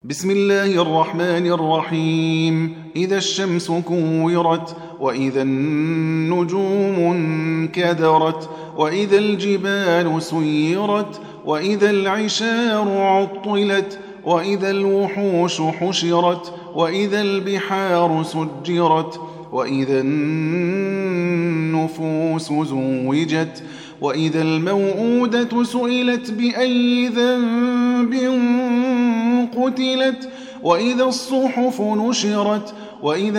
بسم الله الرحمن الرحيم. إذا الشمس كورت، وإذا النجوم انكدرت، وإذا الجبال سيرت، وإذا العشار عطلت، وإذا الوحوش حشرت، وإذا البحار سجرت، وإذا النفوس زوجت، وإذا الموءودة سئلت بأي ذنب قتلت، وإذا الصحف نشرت، وإذا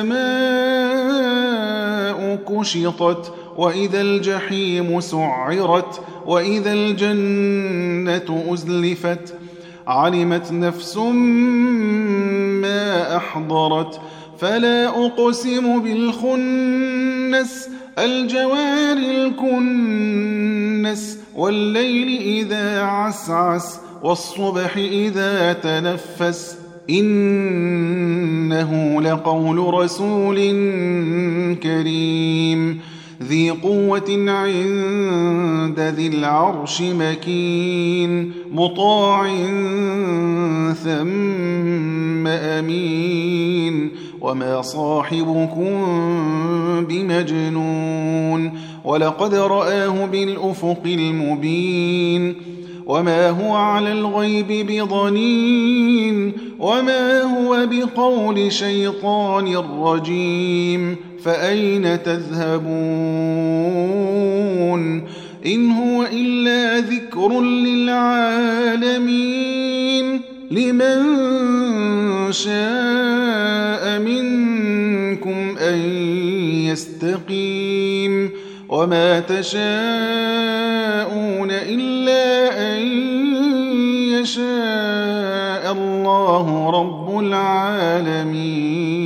السماء كشطت، وإذا الجحيم سعرت، وإذا الجنة أزلفت. علمت نفس ما أحضرت. فلا أقسم بالخنس، الجوار الكنس، والليل إذا عسعس، والصبح إذا تنفس. إنه لقول رسول كريم ذي قوة عند ذي العرش مكين، مطاع ثم أمين. وما صاحبكم بمجنون، ولقد رآه بالأفق المبين. وما هو على الغيب بضنين، وما هو بقول شيطان رجيم. فأين تذهبون؟ إن هو إلا ذكر للعالمين، لمن شاء منكم أن يستقيم. وما تشاءون إلا أن يشاء الله رب العالمين.